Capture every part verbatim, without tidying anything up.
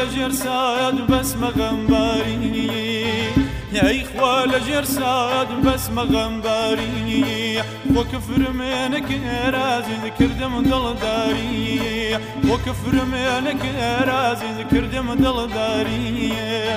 جرساد بس مغنباري يا إخوة لجرساد بس مغنباري وكفر منك رازي ذكر دم دلداري وكفر منك رازي ذكر دم دلداري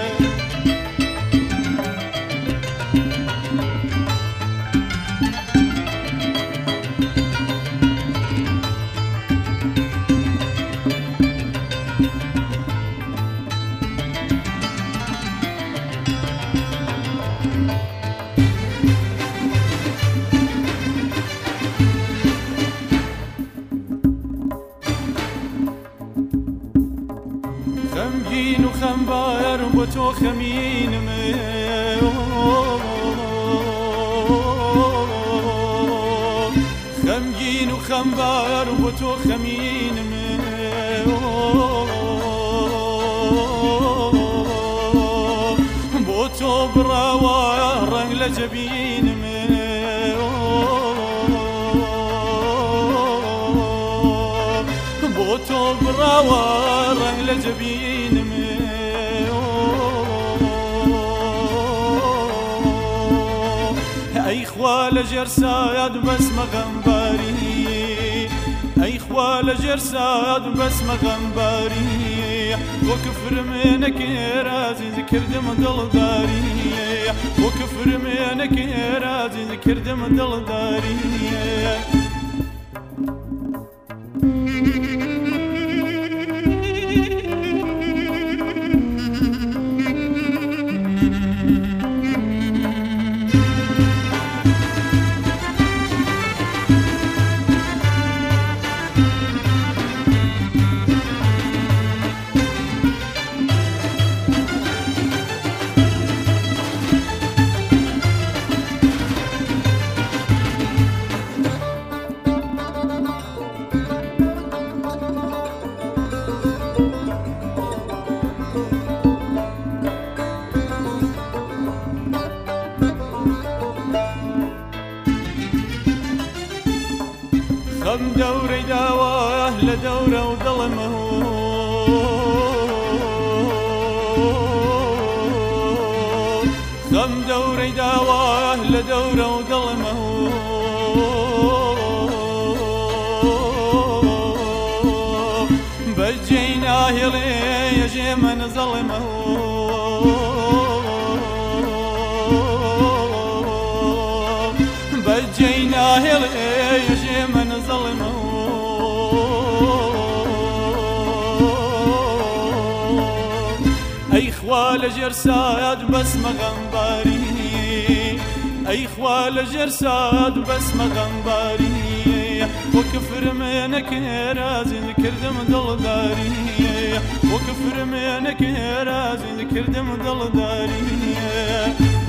خمجين وخمبار بوتو خمين خمجين وخمبار بوتو خمين بوتو براوا رنگ لجبين بوتو براوا رنگ لجبين أي خوال جرساد بس مغنباري أي خوال جرساد بس مغنباري وكفر منك رازي ذكر دم دلداري وكفر منك رازي ذكر دم دلداري خم دوري داواه لدوره وظلمه خم دوري داواه لدوره وظلمه بجيناه لي يجي من ظلمه بجيناه لي يجي من ظلمه أي خوال جرساد بس مغنباري أي خوال جرساد بس مغنباري وكفر منك رازي ذكر دم دلداري وكفر منك رازي ذكر دم دلداري